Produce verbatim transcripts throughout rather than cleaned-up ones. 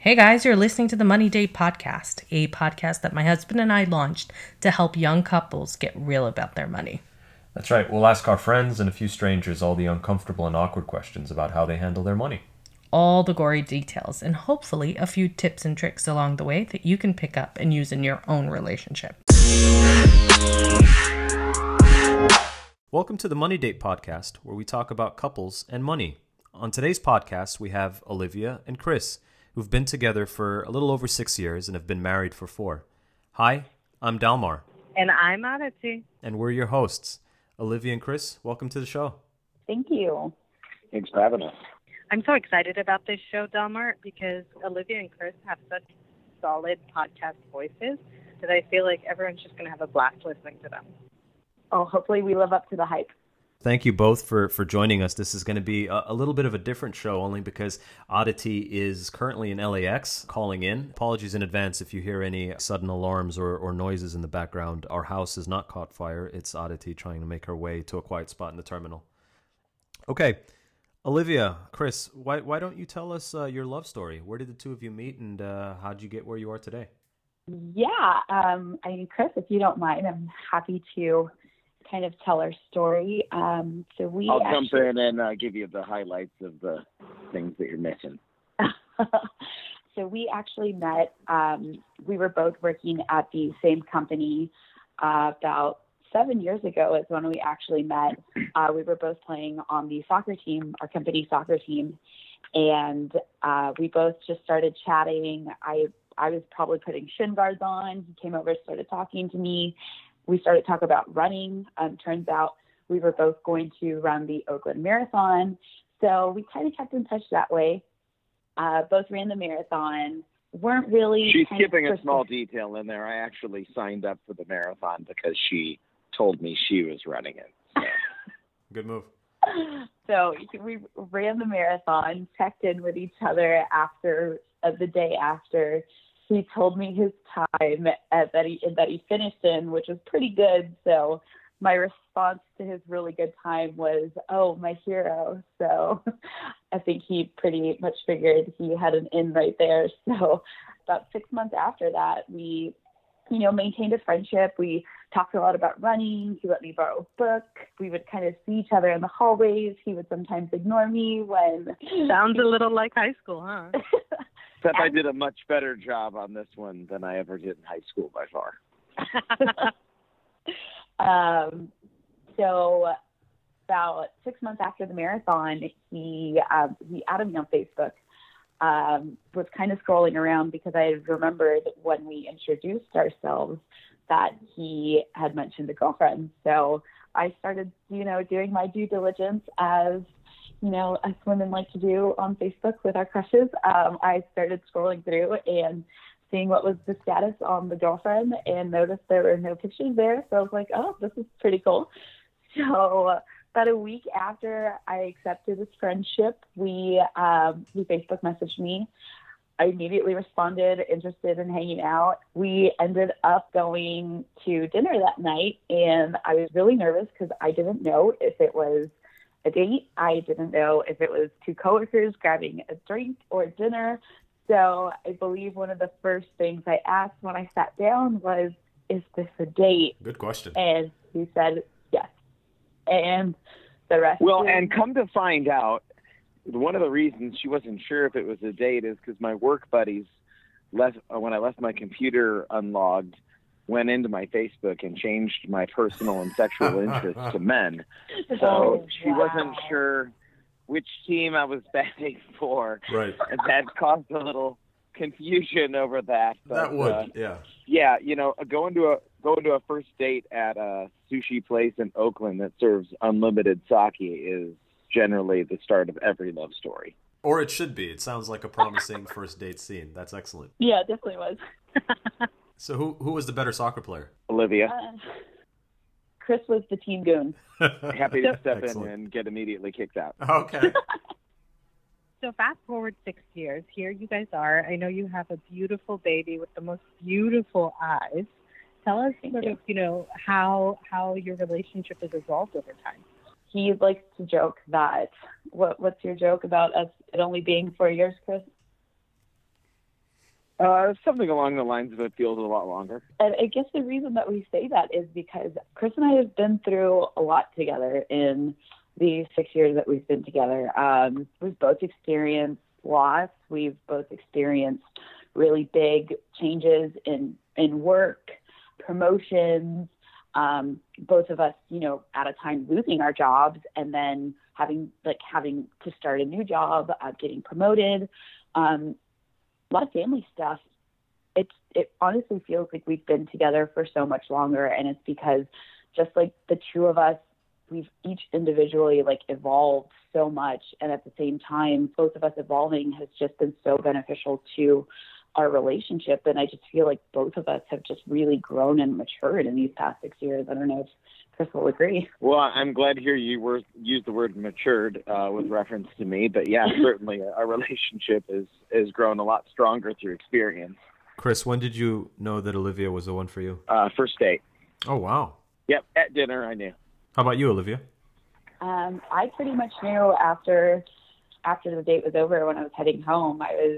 Hey guys, you're listening to the Money Date Podcast, a podcast that my husband and I launched to help young couples get real about their money. That's right. We'll ask our friends and a few strangers all the uncomfortable and awkward questions about how they handle their money. All the gory details, and hopefully a few tips and tricks along the way that you can pick up and use in your own relationship. Welcome to the Money Date Podcast, where we talk about couples and money. On today's podcast, we have Olivia and Chris, who've been together for a little over six years and have been married for four. Hi, I'm Dalmar. And I'm Aditi. And we're your hosts. Olivia and Chris, welcome to the show. Thank you. Thanks for having us. I'm so excited about this show, Dalmar, because Olivia and Chris have such solid podcast voices that I feel like everyone's just going to have a blast listening to them. Oh, hopefully we live up to the hype. Thank you both for, for joining us. This is going to be a, a little bit of a different show, only because Aditi is currently in L A X calling in. Apologies in advance if you hear any sudden alarms or, or noises in the background. Our house has not caught fire. It's Aditi trying to make her way to a quiet spot in the terminal. Okay, Olivia, Chris, why why don't you tell us uh, your love story? Where did the two of you meet, and uh, how did you get where you are today? Yeah, um, I mean, Chris, if you don't mind, I'm happy to kind of tell our story. Um, so we I'll actually... jump in and uh, give you the highlights of the things that you're missing. So we actually met, um, we were both working at the same company uh, about seven years ago is when we actually met. Uh, we were both playing on the soccer team, our company soccer team, and uh, we both just started chatting. I I was probably putting shin guards on. He came over, started talking to me. We started talking about running. Um, turns out we were both going to run the Oakland Marathon. So we kind of kept in touch that way. Uh, both ran the marathon. Weren't really... She's skipping a small detail in there. I actually signed up for the marathon because she told me she was running it. So. Good move. So we ran the marathon, checked in with each other after uh, the day after. He told me his time uh, that he that he finished in, which was pretty good. So my response to his really good time was, "Oh, my hero." So I think he pretty much figured he had an in right there. So about six months after that, we, you know, maintained a friendship. We talked a lot about running. He let me borrow a book. We would kind of see each other in the hallways. He would sometimes ignore me when... Sounds a little like high school, huh? Except I did a much better job on this one than I ever did in high school by far. um, so about six months after the marathon, he um, he added me on Facebook. Um, was kind of scrolling around because I remembered when we introduced ourselves that he had mentioned a girlfriend. So I started, you know, doing my due diligence as, you know, us women like to do on Facebook with our crushes. Um, I started scrolling through and seeing what was the status on the girlfriend and noticed there were no pictures there. So I was like, oh, this is pretty cool. So about a week after I accepted this friendship, we, um, he Facebook messaged me. I immediately responded, interested in hanging out. We ended up going to dinner that night, and I was really nervous because I didn't know if it was a date. I didn't know if it was two coworkers grabbing a drink or dinner. So I believe one of the first things I asked when I sat down was, is this a date? Good question. And he said yes. And the rest... Well, is... and come to find out, one of the reasons she wasn't sure if it was a date is because my work buddies, left uh, when I left my computer unlogged, went into my Facebook and changed my personal and sexual interests to men. So Oh, she wow. wasn't sure which team I was betting for. Right. And that caused a little confusion over that. But, That would, uh, yeah. yeah, you know, going to a going to a first date at a sushi place in Oakland that serves unlimited sake is generally the start of every love story. Or it should be. It sounds like a promising first date scene. That's excellent. Yeah, it definitely was. So who who was the better soccer player? Olivia, Uh, Chris was the team goon. happy to step Excellent. in and get immediately kicked out. Okay. So fast forward six years. Here you guys are. I know you have a beautiful baby with the most beautiful eyes. Tell us Thank sort you. of, you know, how how your relationship has evolved over time. He likes to joke that, what what's your joke about us it only being four years, Chris? Uh, something along the lines of it feels a lot longer. And I guess the reason that we say that is because Chris and I have been through a lot together in the six years that we've been together. Um, we've both experienced loss. We've both experienced really big changes in, in work, promotions, um, both of us, you know, at a time losing our jobs and then having like having to start a new job, uh, getting promoted. Um, a lot of family stuff. It's, it honestly feels like we've been together for so much longer. And it's because just like the two of us, we've each individually like evolved so much. And at the same time, both of us evolving has just been so beneficial to our relationship. And I just feel like both of us have just really grown and matured in these past six years. I don't know if Chris will agree. Well, I'm glad to hear you were used the word matured uh, with reference to me. But yeah, certainly our relationship is has grown a lot stronger through experience. Chris, when did you know that Olivia was the one for you? Uh, first date. Oh, wow. Yep, at dinner I knew. How about you, Olivia? Um, I pretty much knew after after the date was over. When I was heading home, I was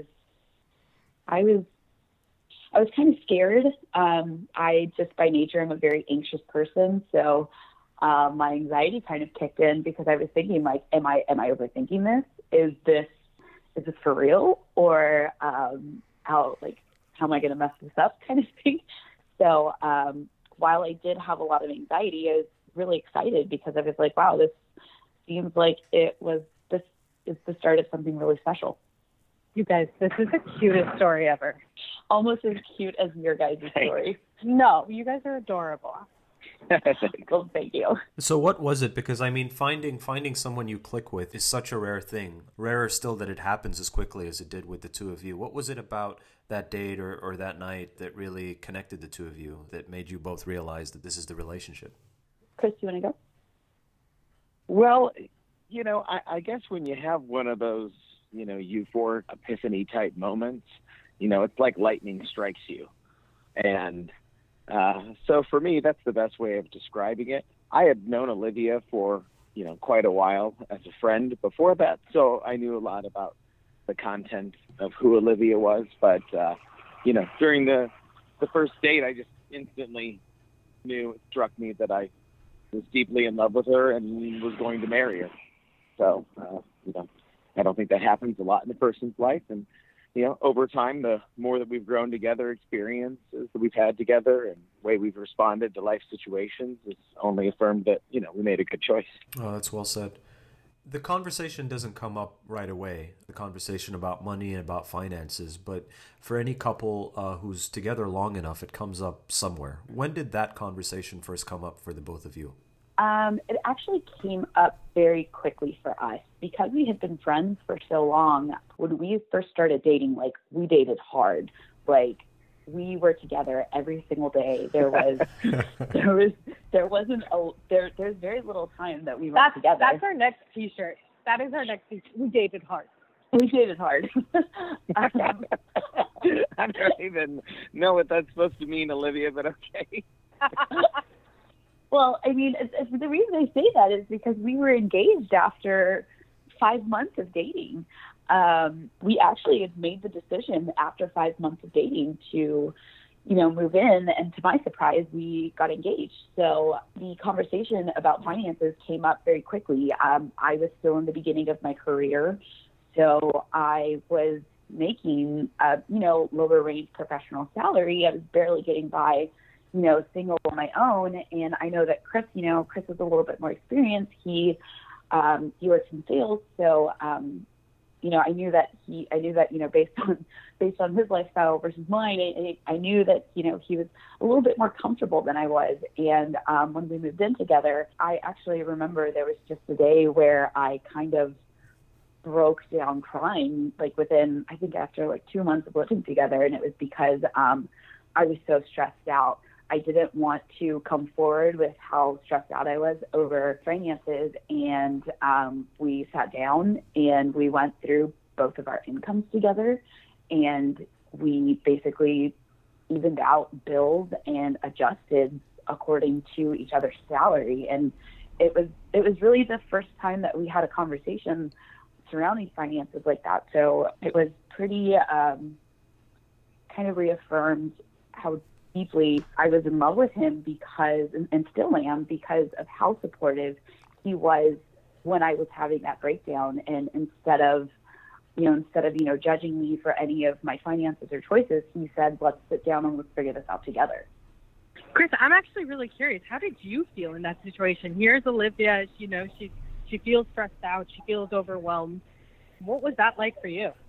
I was I was kind of scared. Um, I just by nature am a very anxious person, so um, my anxiety kind of kicked in because I was thinking, like, am I am I overthinking this? Is this is this for real, or um, how like how am I going to mess this up, kind of thing? So um, while I did have a lot of anxiety, I was really excited because I was like, wow, this seems like it was this is the start of something really special. You guys, this is the cutest story ever. Almost as cute as your guys' story. No, you guys are adorable. Well, thank you. So what was it? Because, I mean, finding finding someone you click with is such a rare thing. Rarer still that it happens as quickly as it did with the two of you. What was it about that date or, or that night that really connected the two of you, that made you both realize that this is the relationship? Chris, do you want to go? Well, you know, I, I guess when you have one of those, you know, euphoric epiphany type moments, you know, it's like lightning strikes you. And uh, so for me, that's the best way of describing it. I had known Olivia for, you know, quite a while as a friend before that. So I knew a lot about the content of who Olivia was. But, uh, you know, during the, the first date, I just instantly knew, it struck me that I was deeply in love with her and was going to marry her. So, uh, you know, I don't think that happens a lot in a person's life. And, you know, over time, the more that we've grown together, experiences that we've had together and the way we've responded to life situations has only affirmed that, you know, we made a good choice. Oh, that's well said. The conversation doesn't come up right away, the conversation about money and about finances, but for any couple uh, who's together long enough, it comes up somewhere. When did that conversation first come up for the both of you? Um, it actually came up very quickly for us because we had been friends for so long. When we first started dating, like, we dated hard. Like, we were together every single day. There was, there was, there wasn't a, there, there's very little time that we weren't That's, together. that's our next t-shirt. That is our next t-shirt. We dated hard. We dated hard. um, I don't even know what that's supposed to mean, Olivia, but okay. Well, I mean, it's, it's, the reason I say that is because we were engaged after five months of dating. Um, we actually had made the decision after five months of dating to, you know, move in. And to my surprise, we got engaged. So the conversation about finances came up very quickly. Um, I was still in the beginning of my career. So I was making a, you know, lower range professional salary. I was barely getting by, you know, single on my own. And I know that Chris, you know, Chris was a little bit more experienced. He, um, he works in sales. So, um, you know, I knew that he, I knew that, you know, based on, based on his lifestyle versus mine, I, I knew that, you know, he was a little bit more comfortable than I was. And, um, when we moved in together, I actually remember there was just a day where I kind of broke down crying, like within, I think after like two months of living together. And it was because, um, I was so stressed out. I didn't want to come forward with how stressed out I was over finances. And um, we sat down and we went through both of our incomes together. And we basically evened out bills and adjusted according to each other's salary. And it was, it was really the first time that we had a conversation surrounding finances like that. So it was pretty, um, kind of reaffirmed how deeply I was in love with him because, and, and still am, because of how supportive he was when I was having that breakdown. And instead of, you know, instead of, you know, judging me for any of my finances or choices, he said, let's sit down and let's figure this out together. Chris, I'm actually really curious. How did you feel in that situation? Here's Olivia. You know, she she feels stressed out. She feels overwhelmed. What was that like for you?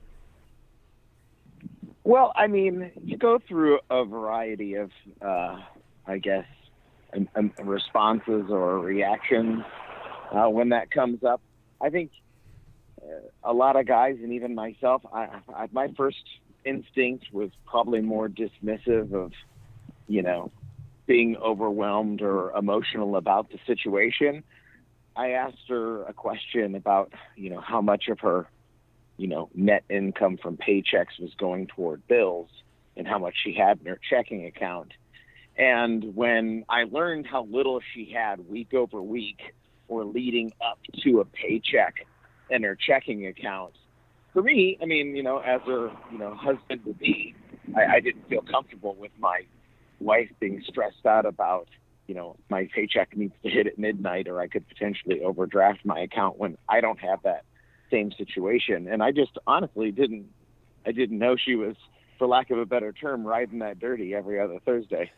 Well, I mean, you go through a variety of, uh, I guess, um, um, responses or reactions uh, when that comes up. I think uh, a lot of guys, and even myself, I, I, my first instinct was probably more dismissive of, you know, being overwhelmed or emotional about the situation. I asked her a question about, you know, how much of her, you know, net income from paychecks was going toward bills and how much she had in her checking account. And when I learned how little she had week over week or leading up to a paycheck in her checking account, for me, I mean, you know, as her, you know, husband to be, I, I didn't feel comfortable with my wife being stressed out about, you know, my paycheck needs to hit at midnight or I could potentially overdraft my account when I don't have that same situation. And I just honestly didn't, I didn't know she was, for lack of a better term, riding that dirty every other Thursday.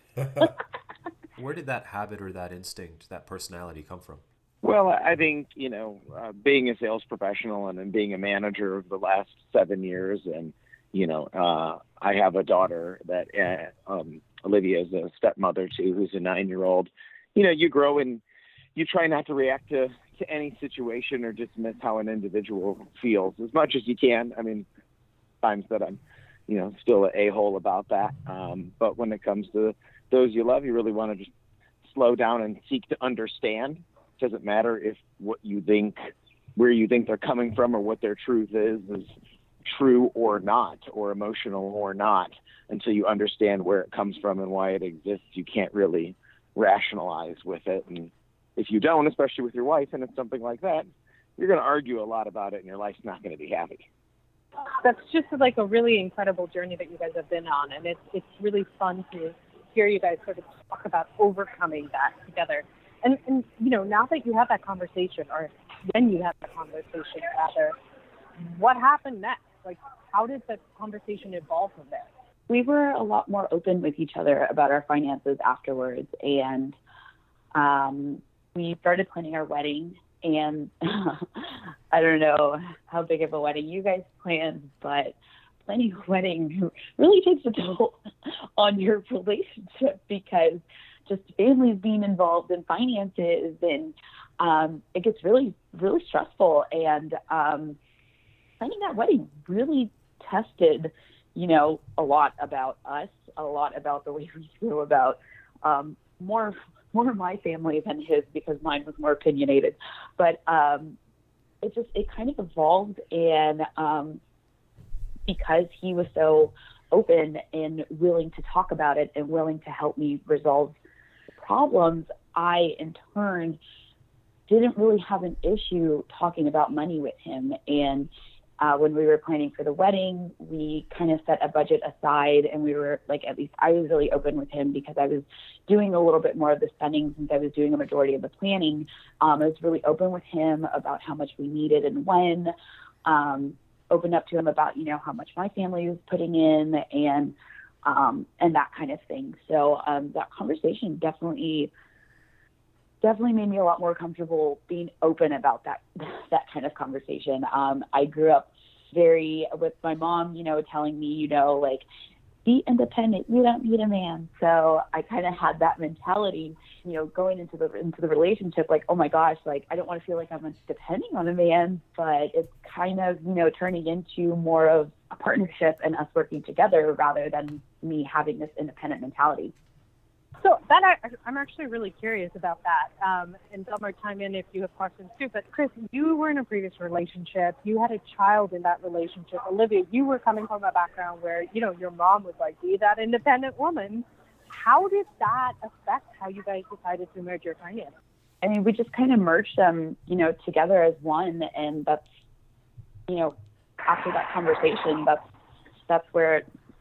Where did that habit or that instinct, that personality come from? Well, I think, you know, uh, being a sales professional and then being a manager of the last seven years and, you know, uh, I have a daughter that uh, um, Olivia is a stepmother to, who's a nine-year-old. You know, you grow and you try not to react to, to any situation or dismiss how an individual feels as much as you can. I mean, times that I'm, you know, still an a-hole about that. Um, but when it comes to those you love, you really want to just slow down and seek to understand. It doesn't matter if what you think, where you think they're coming from or what their truth is, is true or not, or emotional or not, until you understand where it comes from and why it exists. You can't really rationalize with it. And if you don't, especially with your wife, and it's something like that, you're going to argue a lot about it and your life's not going to be happy. That's just like a really incredible journey that you guys have been on. And it's, it's really fun to hear you guys sort of talk about overcoming that together. And, and, you know, now that you have that conversation, or when you have that conversation, rather, what happened next? Like, how did the conversation evolve from there? We were a lot more open with each other about our finances afterwards. And um, we started planning our wedding. And I don't know how big of a wedding you guys planned, but planning a wedding really takes a toll on your relationship, because just families being involved in finances, and um, it gets really, really stressful. And um, planning that wedding really tested, you know, a lot about us, a lot about the way we feel about um, more more my family than his, because mine was more opinionated. But um, it just, it kind of evolved. And um, because he was so open and willing to talk about it and willing to help me resolve problems, I, in turn, didn't really have an issue talking about money with him. And uh, when we were planning for the wedding, we kind of set a budget aside, and we were like, at least I was really open with him, because I was doing a little bit more of the spending since I was doing a majority of the planning. Um, I was really open with him about how much we needed and when, um, opened up to him about, you know, how much my family was putting in, and um, and that kind of thing. So um, that conversation definitely definitely made me a lot more comfortable being open about that that kind of conversation. Um, I grew up very with my mom, you know, telling me, you know, like, be independent, you don't need a man. So I kind of had that mentality, you know, going into the into the relationship, like, oh my gosh, like, I don't want to feel like I'm depending on a man, but it's kind of, you know, turning into more of a partnership and us working together rather than me having this independent mentality. So that I, I'm actually really curious about that. Um, and Delmar, chime in if you have questions too. But Chris, you were in a previous relationship. You had a child in that relationship. Olivia, you were coming from a background where, you know, your mom was like, be that independent woman. How did that affect how you guys decided to merge your finances? I mean, we just kind of merged them, you know, together as one. And that's, you know, after that conversation, that's, that's where it,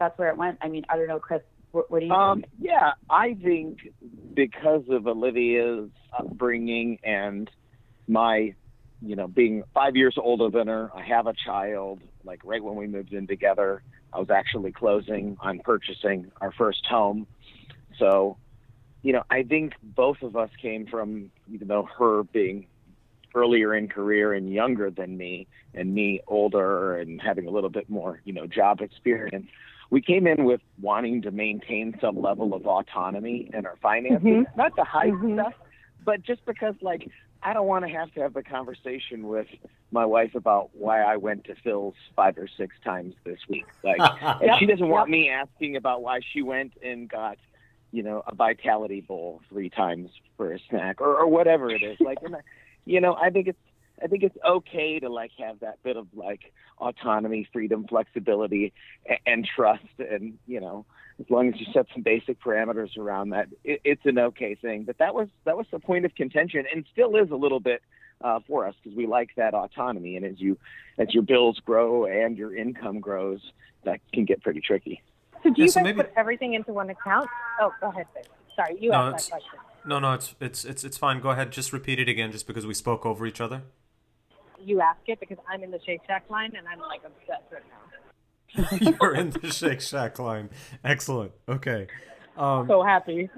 that's where it went. I mean, I don't know, Chris, what, what do you Um, think? yeah, I think because of Olivia's upbringing and my, you know, being five years older than her, I have a child. Like right when we moved in together, I was actually closing on purchasing our first home. So, you know, I think both of us came from, even though her being earlier in career and younger than me, and me older and having a little bit more, you know, job experience, we came in with wanting to maintain some level of autonomy in our finances, Mhm. not to hide Mhm. stuff, but just because, like, I don't want to have to have the conversation with my wife about why I went to Phil's five or six times this week. Like, and Yep, she doesn't want yep. me asking about why she went and got, you know, a Vitality Bowl three times for a snack or, or whatever it is. Like, and I, you know, I think it's, I think it's okay to like have that bit of like autonomy, freedom, flexibility, and, and trust. And, you know, as long as you set some basic parameters around that, it, it's an okay thing. But that was, that was the point of contention, and still is a little bit uh, for us, because we like that autonomy. And as you, as your bills grow and your income grows, that can get pretty tricky. So do Yeah, you so guys maybe- put everything into one account? Oh, go ahead, Vic. Sorry, you No, asked it's- that question. No, no, it's it's it's it's fine. Go ahead. Just repeat it again, just because we spoke over each other. You ask it because I'm in the Shake Shack line and I'm like obsessed right now. You're in the Shake Shack line. Excellent. Okay. Um, So happy.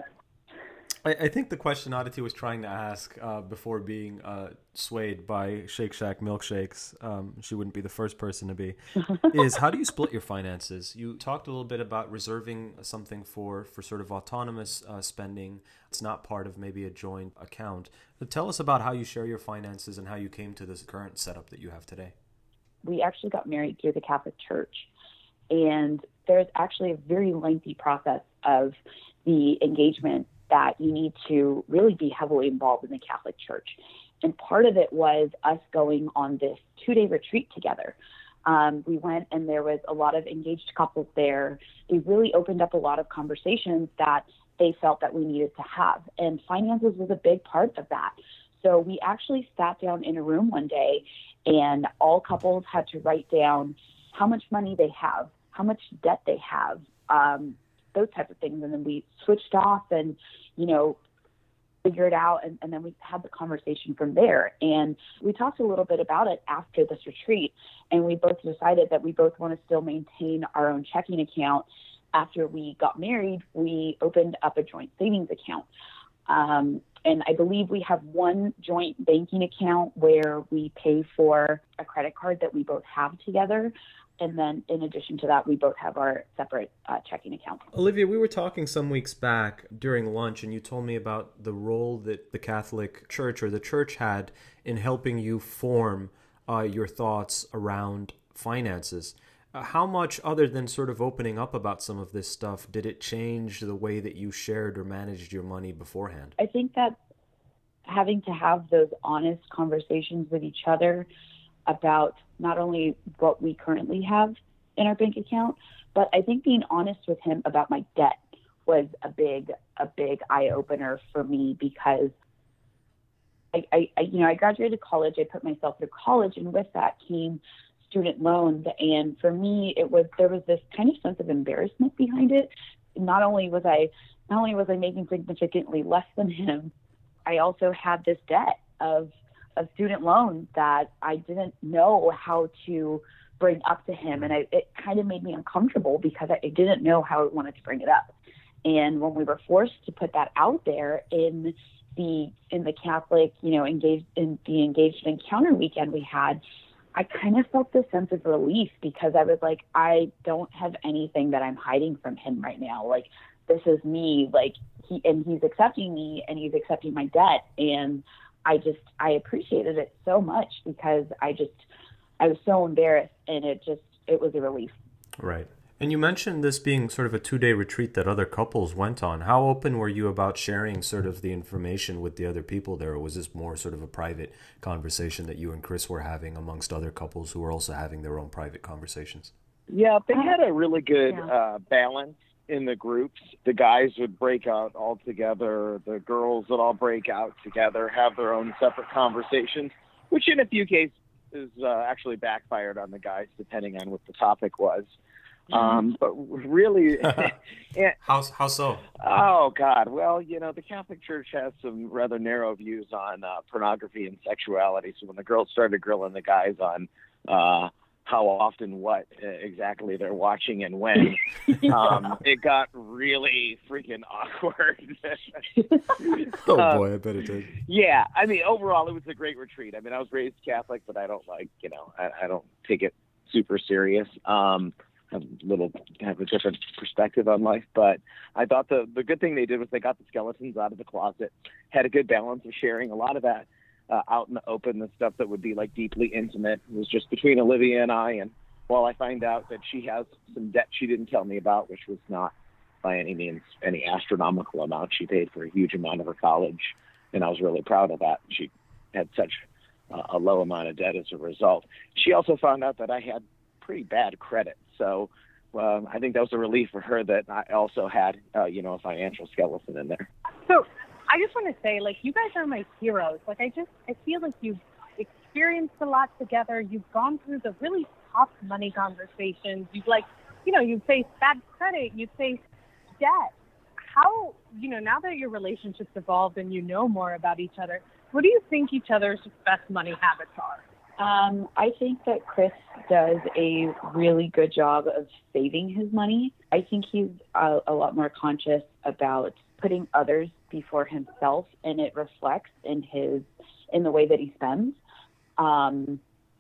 I, I think the question Aditi was trying to ask uh, before being uh, swayed by Shake Shack milkshakes, um, she wouldn't be the first person to be, is how do you split your finances? You talked a little bit about reserving something for, for sort of autonomous uh, spending. It's not part of maybe a joint account. So tell us about how you share your finances and how you came to this current setup that you have today. We actually got married through the Catholic Church, and there's actually a very lengthy process of the engagement that you need to really be heavily involved in the Catholic Church. And part of it was us going on this two-day retreat together. Um, we went, and there was a lot of engaged couples there. They really opened up a lot of conversations that they felt that we needed to have. And finances was a big part of that. So we actually sat down in a room one day, and all couples had to write down how much money they have, how much debt they have, um, those types of things. And then we switched off and, you know, figure it out. And, and then we had the conversation from there. And we talked a little bit about it after this retreat. And we both decided that we both want to still maintain our own checking account. After we got married, we opened up a joint savings account. Um, and I believe we have one joint banking account where we pay for a credit card that we both have together. And then in addition to that, we both have our separate uh, checking accounts. Olivia, we were talking some weeks back during lunch, and you told me about the role that the Catholic Church or the church had in helping you form uh, your thoughts around finances. Uh, how much, other than sort of opening up about some of this stuff, did it change the way that you shared or managed your money beforehand? I think that having to have those honest conversations with each other about not only what we currently have in our bank account, but I think being honest with him about my debt was a big, a big eye opener for me, because I, I, I, you know, I graduated college, I put myself through college, and with that came student loans. And for me, it was, there was this kind of sense of embarrassment behind it. Not only was I, not only was I making significantly less than him, I also had this debt of of student loans that I didn't know how to bring up to him. And I, it kind of made me uncomfortable because I, I didn't know how I wanted to bring it up. And when we were forced to put that out there in the, in the Catholic, you know, engaged in the engaged encounter weekend we had, I kind of felt this sense of relief, because I was like, I don't have anything that I'm hiding from him right now. Like, this is me, like he, and he's accepting me, and he's accepting my debt. And I just, I appreciated it so much, because I just, I was so embarrassed, and it just, it was a relief. Right. And you mentioned this being sort of a two-day retreat that other couples went on. How open were you about sharing sort of the information with the other people there, or was this more sort of a private conversation that you and Chris were having amongst other couples who were also having their own private conversations? Yeah, they had a really good Yeah. uh, balance in the groups. The guys would break out all together. The girls would all break out together, have their own separate conversations, which in a few cases uh, actually backfired on the guys, depending on what the topic was. Um, but really, yeah, how how so? Oh God, well, you know, the Catholic Church has some rather narrow views on uh, pornography and sexuality. So when the girls started grilling the guys on uh, how often, what uh, exactly they're watching and when, um, it got really freaking awkward. Oh Uh, boy, I bet it did. Yeah, I mean, overall, it was a great retreat. I mean, I was raised Catholic, but I don't like, you know, I, I don't take it super serious. Um, have a little have a different perspective on life, but I thought the the good thing they did was they got the skeletons out of the closet, had a good balance of sharing a lot of that uh, out in the open, the stuff that would be like deeply intimate. It was just between Olivia and I, and while I find out that she has some debt she didn't tell me about, which was not by any means any astronomical amount. She paid for a huge amount of her college, and I was really proud of that. She had such uh, a low amount of debt as a result. She also found out that I had pretty bad credit. So um, I think that was a relief for her that I also had, uh, you know, a financial skeleton in there. So I just want to say, like, you guys are my heroes. Like, I just, I feel like you've experienced a lot together. You've gone through the really tough money conversations. You've, like, you know, you've faced bad credit. You've faced debt. How, you know, now that your relationship's evolved and you know more about each other, what do you think each other's best money habits are? Um, I think that Chris does a really good job of saving his money. I think he's a, a lot more conscious about putting others before himself, and it reflects in his in the way that he spends. Um,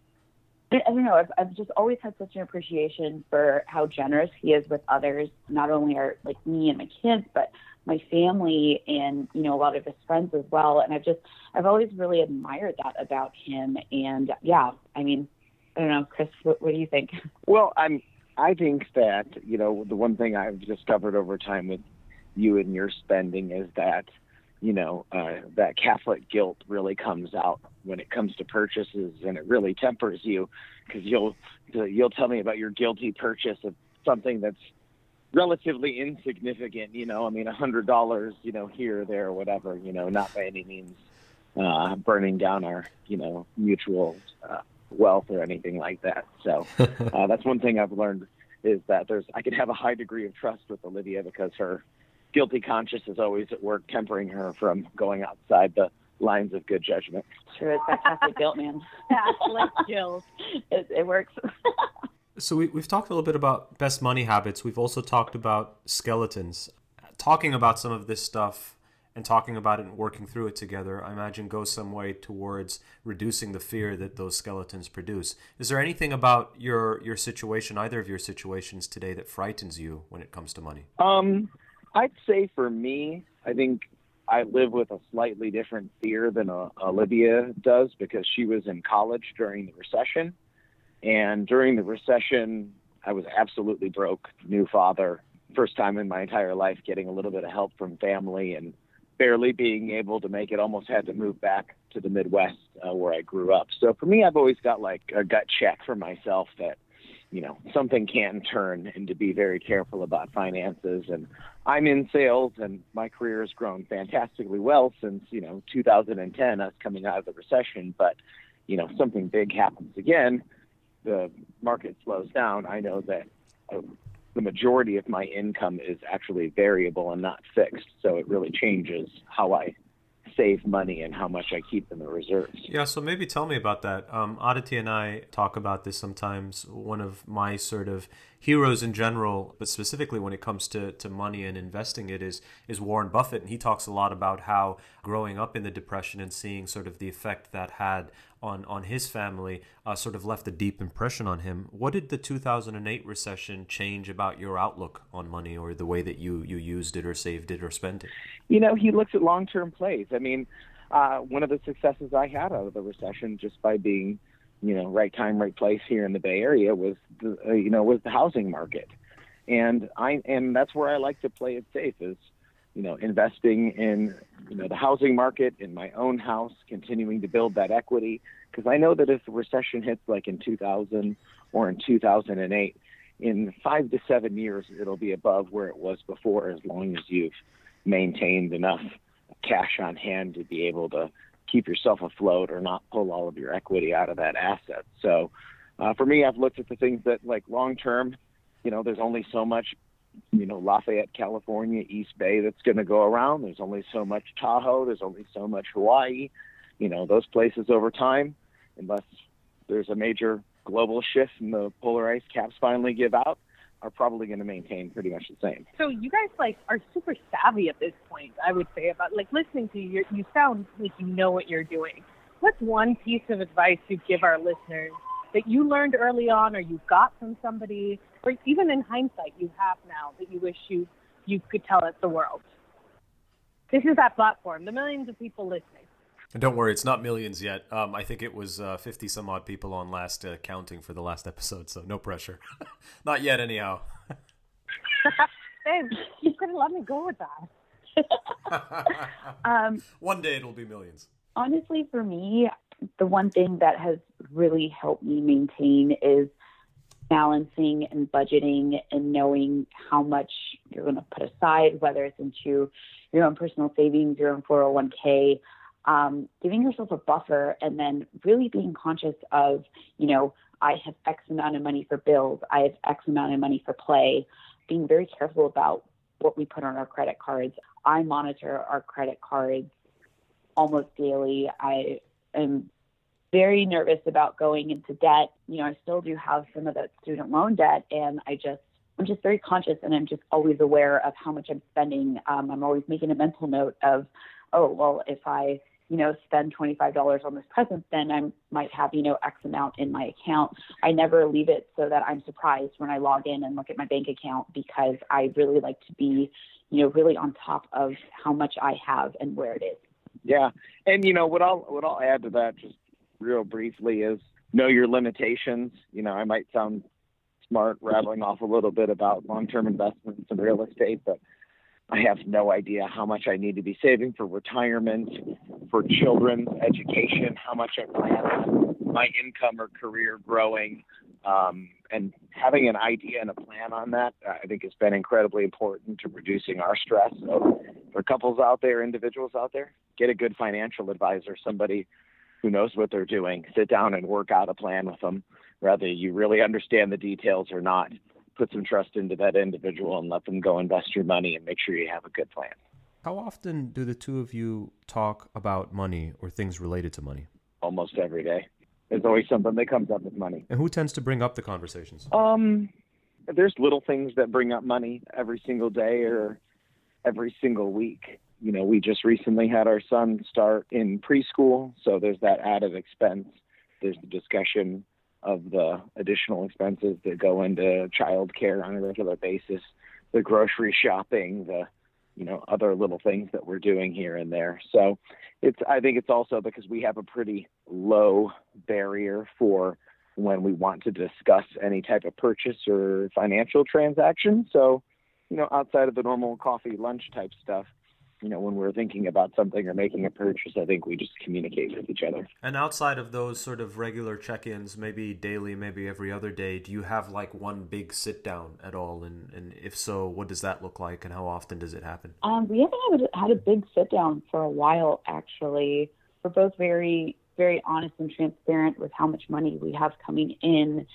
I, I don't know. I've, I've just always had such an appreciation for how generous he is with others, not only our like me and my kids, but my family and, you know, a lot of his friends as well. And I've just, I've always really admired that about him. And yeah, I mean, I don't know, Chris, what, what do you think? Well, I'm, I think that, you know, the one thing I've discovered over time with you and your spending is that, you know, uh, that Catholic guilt really comes out when it comes to purchases, and it really tempers you, because you'll, you'll tell me about your guilty purchase of something that's relatively insignificant, you know, I mean, a hundred dollars, you know, here or there or whatever, you know, not by any means uh, burning down our, you know, mutual uh, wealth or anything like that. So uh, that's one thing I've learned, is that there's, I can have a high degree of trust with Olivia, because her guilty conscience is always at work, tempering her from going outside the lines of good judgment. Sure, it's that Catholic guilt, man. Catholic guilt. It, it works. So we, we've talked a little bit about best money habits. We've also talked about skeletons. Talking about some of this stuff and talking about it and working through it together, I imagine goes some way towards reducing the fear that those skeletons produce. Is there anything about your your situation, either of your situations today, that frightens you when it comes to money? Um, I'd say for me, I think I live with a slightly different fear than uh, Olivia does, because she was in college during the recession. And during the recession, I was absolutely broke, new father, first time in my entire life getting a little bit of help from family and barely being able to make it, almost had to move back to the Midwest uh, where I grew up. So for me, I've always got like a gut check for myself that, you know, something can turn, and to be very careful about finances. And I'm in sales, and my career has grown fantastically well since, you know, two thousand ten, us coming out of the recession. But, you know, something big happens again, the market slows down, I know that uh, the majority of my income is actually variable and not fixed. So it really changes how I save money and how much I keep in the reserves. Yeah, so maybe tell me about that. Um, Aditi and I talk about this sometimes. One of my sort of heroes in general, but specifically when it comes to, to money and investing it, is is Warren Buffett. And he talks a lot about how growing up in the Depression and seeing sort of the effect that had on, on his family uh, sort of left a deep impression on him. What did the two thousand eight recession change about your outlook on money, or the way that you, you used it or saved it or spent it? You know, he looks at long-term plays. I mean, uh, one of the successes I had out of the recession, just by being, you know, right time, right place here in the Bay Area, was, the, uh, you know, was the housing market. And I, and that's where I like to play it safe, is, you know, investing in, you know, the housing market, in my own house, continuing to build that equity. Because I know that if the recession hits like in two thousand or in two thousand eight, in five to seven years, it'll be above where it was before, as long as you've maintained enough cash on hand to be able to keep yourself afloat or not pull all of your equity out of that asset. So uh, for me, I've looked at the things that, like, long term, you know, there's only so much, you know, Lafayette, California, East Bay that's going to go around. There's only so much Tahoe. There's only so much Hawaii. You know, those places over time, unless there's a major global shift and the polar ice caps finally give out, are probably going to maintain pretty much the same. So you guys like are super savvy at this point, I would say, about like listening to you. You sound like you know what you're doing. What's one piece of advice you give our listeners that you learned early on, or you got from somebody, or even in hindsight you have now that you wish you you could tell it the world? This is that platform, the millions of people listening. And don't worry, it's not millions yet. Um, I think it was uh, fifty some odd people on last uh, counting for the last episode, so no pressure. Not yet, anyhow. Babe, you could have let me go with that. um, One day it'll be millions. Honestly, for me, the one thing that has really helped me maintain is balancing and budgeting and knowing how much you're going to put aside, whether it's into your own personal savings, your own four oh one k, um, giving yourself a buffer, and then really being conscious of, you know, I have X amount of money for bills, I have X amount of money for play, being very careful about what we put on our credit cards. I monitor our credit cards almost daily. I am very nervous about going into debt. You know, I still do have some of that student loan debt, and I just, I'm just very conscious, and I'm just always aware of how much I'm spending. Um, I'm always making a mental note of, oh, well, if I, you know, spend twenty-five dollars on this present, then I might have, you know, X amount in my account. I never leave it so that I'm surprised when I log in and look at my bank account, because I really like to be, you know, really on top of how much I have and where it is. Yeah. And, you know, what I'll, what I'll add to that just real briefly is know your limitations. You know, I might sound smart rattling off a little bit about long-term investments in real estate, but I have no idea how much I need to be saving for retirement, for children's education, how much I plan on my income or career growing. Um, and having an idea and a plan on that, I think has been incredibly important to reducing our stress. So for couples out there, individuals out there, get a good financial advisor, somebody who knows what they're doing. Sit down and work out a plan with them, whether you really understand the details or not. Put some trust into that individual and let them go invest your money and make sure you have a good plan. How often do the two of you talk about money or things related to money? Almost every day. There's always something that comes up with money. And who tends to bring up the conversations? Um, there's little things that bring up money every single day or every single week. You know, we just recently had our son start in preschool, so there's that added expense. There's the discussion of the additional expenses that go into childcare on a regular basis, the grocery shopping, the, you know, other little things that we're doing here and there. So it's, I think it's also because we have a pretty low barrier for when we want to discuss any type of purchase or financial transaction. So, you know, outside of the normal coffee, lunch type stuff, you know, when we're thinking about something or making a purchase, I think we just communicate with each other. And outside of those sort of regular check-ins, maybe daily, maybe every other day, do you have like one big sit down at all? And, and if so, what does that look like and how often does it happen? Um, we haven't had a, had a big sit down for a while, actually. We're both very, very honest and transparent with how much money we have coming in.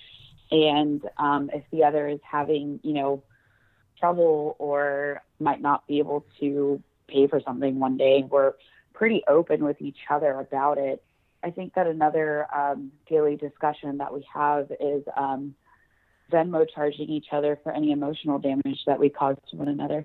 And um, if the other is having, you know, trouble or might not be able to pay for something one day, we're pretty open with each other about it. I think that another um, daily discussion that we have is um, Venmo charging each other for any emotional damage that we cause to one another.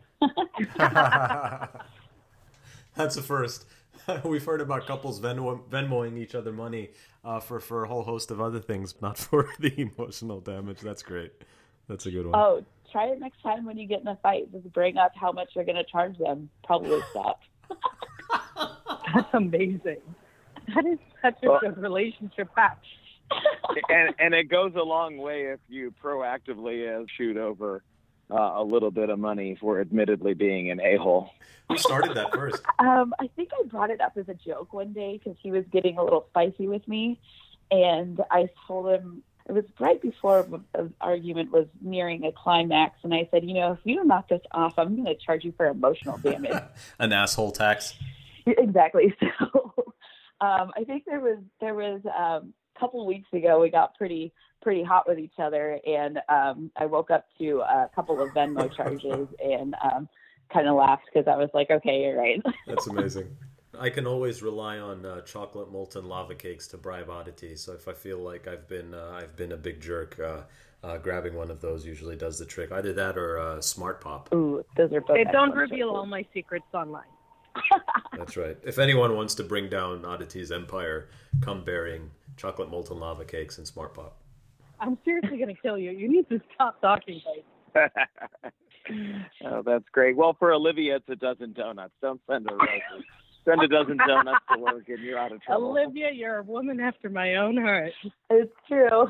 That's a first. We've heard about couples Venmo- Venmoing each other money uh, for, for a whole host of other things, not for the emotional damage. That's great. That's a good one. Oh, try it next time when you get in a fight. Just bring up how much you're going to charge them. Probably stop. That's amazing. That is such a well, good relationship patch. and, and it goes a long way if you proactively uh, shoot over uh, a little bit of money for admittedly being an a-hole. Who started that first? Um, I think I brought it up as a joke one day because he was getting a little spicy with me. And I told him, it was right before the argument was nearing a climax, and I said, you know, if you don't knock this off, I'm going to charge you for emotional damage. An asshole tax. Exactly. So um, I think there was there was um, a couple of weeks ago we got pretty pretty hot with each other, and um, I woke up to a couple of Venmo charges and um, kind of laughed because I was like, okay, you're right. That's amazing. I can always rely on uh, chocolate molten lava cakes to bribe Oddity. So if I feel like I've been uh, I've been a big jerk, uh, uh, grabbing one of those usually does the trick. Either that or uh, Smart Pop. Ooh, those are both. They don't excellent reveal choices. all my secrets online. That's right. If anyone wants to bring down Oddity's empire, come bearing chocolate molten lava cakes and Smart Pop. I'm seriously going to kill you. You need to stop talking, guys. Oh, that's great. Well, for Olivia, it's a dozen donuts. Don't send her roses. Send a dozen donuts to work, and you're out of trouble. Olivia, you're a woman after my own heart. It's true.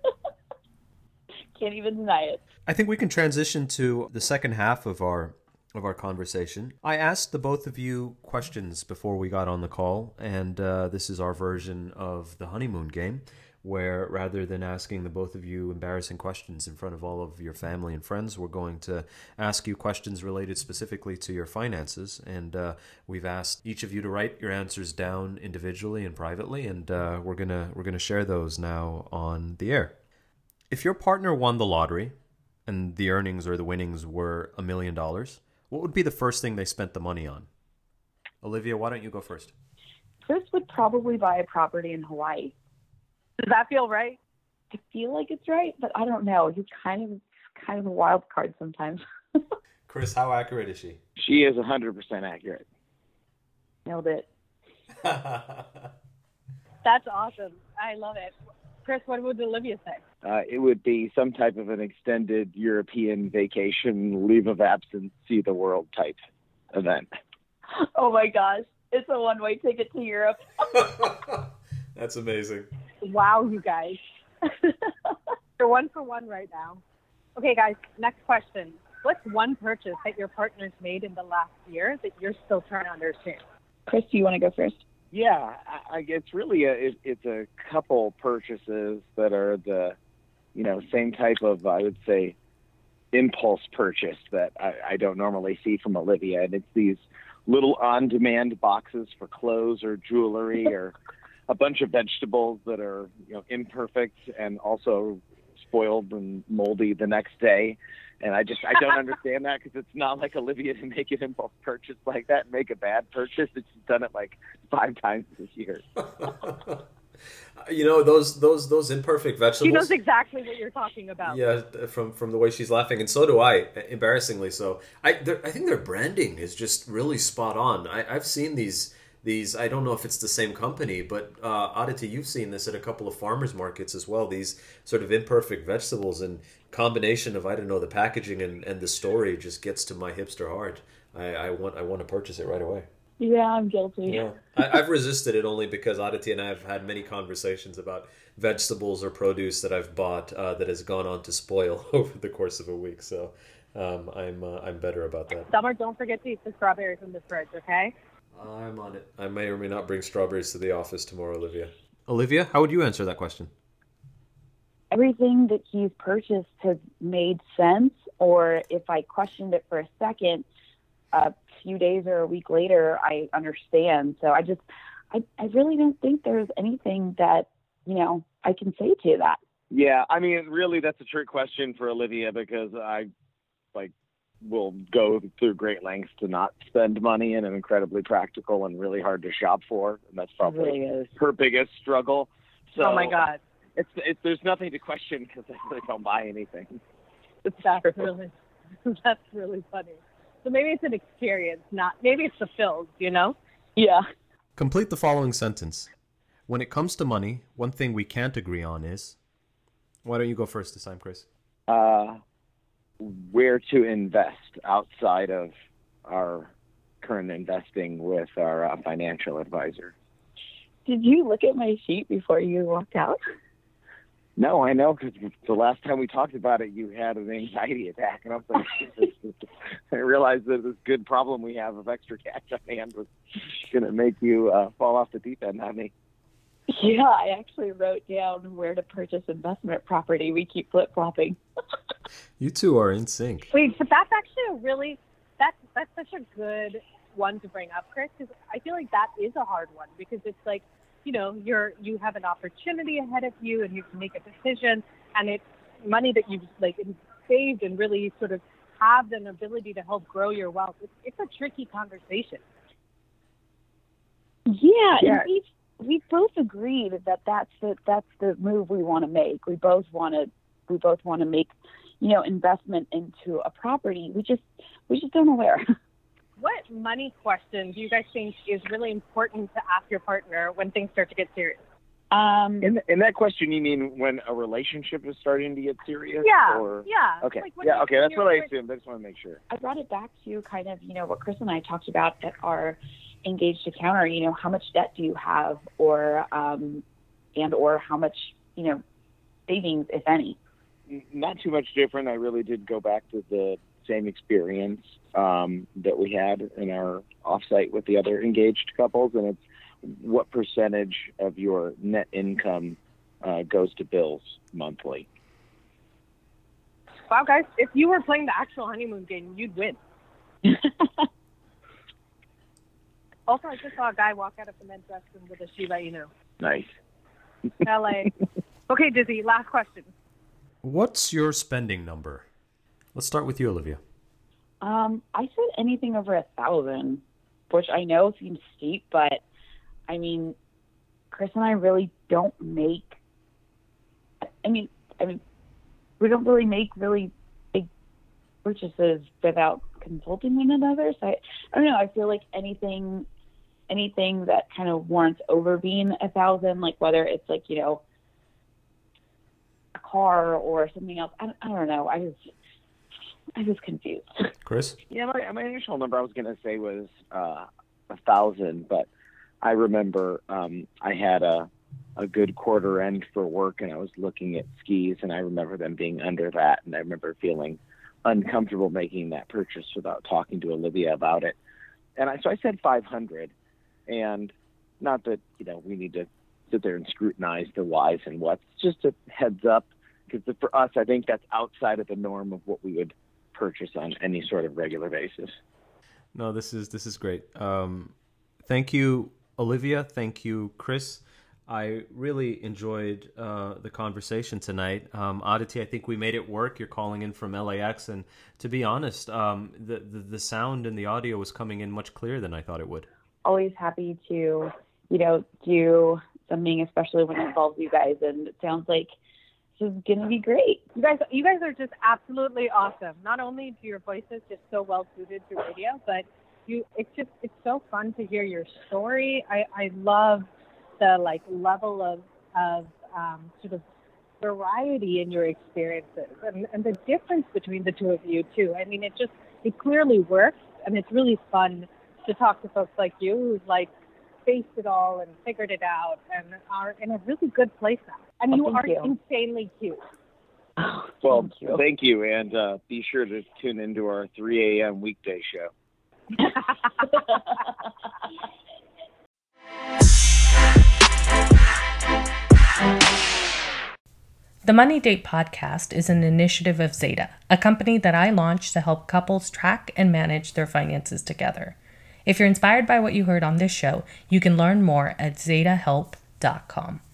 Can't even deny it. I think we can transition to the second half of our of our conversation. I asked the both of you questions before we got on the call, and uh, this is our version of the honeymoon game, where rather than asking the both of you embarrassing questions in front of all of your family and friends, we're going to ask you questions related specifically to your finances. And uh, we've asked each of you to write your answers down individually and privately, and uh, we're gonna we're gonna share those now on the air. If your partner won the lottery and the earnings or the winnings were a million dollars, what would be the first thing they spent the money on? Olivia, why don't you go first? Chris would probably buy a property in Hawaii. Does that feel right? I feel like it's right, but I don't know. He's kind of kind of a wild card sometimes. Chris, how accurate is she? She is one hundred percent accurate. Nailed it. That's awesome. I love it. Chris, what would Olivia say? Uh, it would be some type of an extended European vacation, leave of absence, see the world type event. Oh my gosh. It's a one-way ticket to Europe. That's amazing. Wow, you guys. You're one for one right now. Okay, guys, next question. What's one purchase that your partner's made in the last year that you're still trying to understand? Chris, do you want to go first? Yeah, I, I, it's really a it, it's a couple purchases that are the, you know, same type of, I would say, impulse purchase that I, I don't normally see from Olivia, and it's these little on-demand boxes for clothes or jewelry or a bunch of vegetables that are, you know, imperfect and also spoiled and moldy the next day. And I just, I don't understand that, because it's not like Olivia to make an impulse purchase like that and make a bad purchase. It's done it like five times this year. You know, those those those imperfect vegetables. She knows exactly what you're talking about. Yeah, from from the way she's laughing, and so do I. Embarrassingly so. I I think their branding is just really spot on. I, I've seen these these. I don't know if it's the same company, but uh, Oddity, you've seen this at a couple of farmers markets as well. These sort of imperfect vegetables, and combination of, I don't know, the packaging and, and the story just gets to my hipster heart. I, I want I want to purchase it right away. Yeah, I'm guilty. Yeah, I, I've resisted it only because Oddity and I have had many conversations about vegetables or produce that I've bought uh, that has gone on to spoil over the course of a week. So um, I'm uh, I'm better about that. Summer, don't forget to eat the strawberries in the fridge, okay? I'm on it. I may or may not bring strawberries to the office tomorrow, Olivia. Olivia, how would you answer that question? Everything that he's purchased has made sense, or if I questioned it for a second, a few days or a week later, I understand. So I just, I, I really don't think there's anything that, you know, I can say to that. Yeah, I mean, really, that's a trick question for Olivia, because I, like, will go through great lengths to not spend money, and I'm incredibly practical and really hard to shop for, and that's probably It really is. her biggest struggle. So Oh, my God. It's, it's there's nothing to question, because I really don't buy anything. That's really, that's really funny. So maybe it's an experience, not, maybe it's the fills, you know? Yeah. Complete the following sentence. When it comes to money, one thing we can't agree on is... Why don't you go first this time, Chris? Uh, where to invest outside of our current investing with our uh, financial advisor. Did you look at my sheet before you walked out? No, I know, because the last time we talked about it, you had an anxiety attack, and I was like, I realized that this good problem we have of extra cash on hand was going to make you uh, fall off the deep end, not me. Yeah, I actually wrote down where to purchase investment property. We keep flip-flopping. You two are in sync. Wait, but that's actually a really, that's, that's such a good one to bring up, Chris, because I feel like that is a hard one, because it's like, you know, you're you have an opportunity ahead of you, and you can make a decision, and it's money that you've like saved and really sort of have an ability to help grow your wealth. It's, it's a tricky conversation. Yeah, Yeah. and we've we both agreed that that's the that's the move we want to make. We both want to we both want to make, you know, investment into a property. We just we just don't know where. What money question do you guys think is really important to ask your partner when things start to get serious? Um, In, in that question, you mean when a relationship is starting to get serious? Yeah, Or... yeah. Okay. Like when yeah. you- Okay. when That's you're what I with- assumed. I just want to make sure. I brought it back to kind of, you know, what Chris and I talked about at our engaged encounter. You know, how much debt do you have, or um, and or how much, you know, savings, if any. Not too much different. I really did go back to the same experience um, that we had in our offsite with the other engaged couples, and it's what percentage of your net income uh, goes to bills monthly. Wow, guys, if you were playing the actual honeymoon game, you'd win. Also, I just saw a guy walk out of the men's restroom with a Shiba Inu. Nice. L A. Okay, Dizzy, last question. What's your spending number? Let's start with you, Olivia. Um, I said anything over a thousand, which I know seems steep, but I mean, Chris and I really don't make. I mean, I mean, we don't really make really big purchases without consulting one another. So I, I don't know. I feel like anything, anything that kind of warrants over being a thousand, like whether it's like, you know, a car or something else. I, I don't know. I was, I was confused. Chris? Yeah, my, my initial number I was going to say was uh, a thousand, but I remember um, I had a a good quarter end for work, and I was looking at skis, and I remember them being under that, and I remember feeling uncomfortable making that purchase without talking to Olivia about it. And I so I said five hundred, and not that, you know, we need to sit there and scrutinize the whys and whats, just a heads up, because for us, I think that's outside of the norm of what we would purchase on any sort of regular basis. No, this is this is great. Um, thank you, Olivia. Thank you, Chris. I really enjoyed uh, the conversation tonight. Um, Aditi, I think we made it work. You're calling in from L A X, and to be honest, um, the, the the sound and the audio was coming in much clearer than I thought it would. Always happy to, you know, do something, especially when it involves you guys. And it sounds like this is going to be great. You guys, you guys are just absolutely awesome. Not only do your voices just so well suited to radio, but you, it's just, it's so fun to hear your story. I, I love the like level of, of um, sort of variety in your experiences and, and the difference between the two of you too. I mean, it just, it clearly works, and it's really fun to talk to folks like you who've like faced it all and figured it out and are in a really good place now. And Oh, you thank are you. insanely cute. Well, Thank you. thank you, and uh, be sure to tune into our three a.m. weekday show. The Money Date podcast is an initiative of Zeta, a company that I launched to help couples track and manage their finances together. If you're inspired by what you heard on this show, you can learn more at zeta help dot com.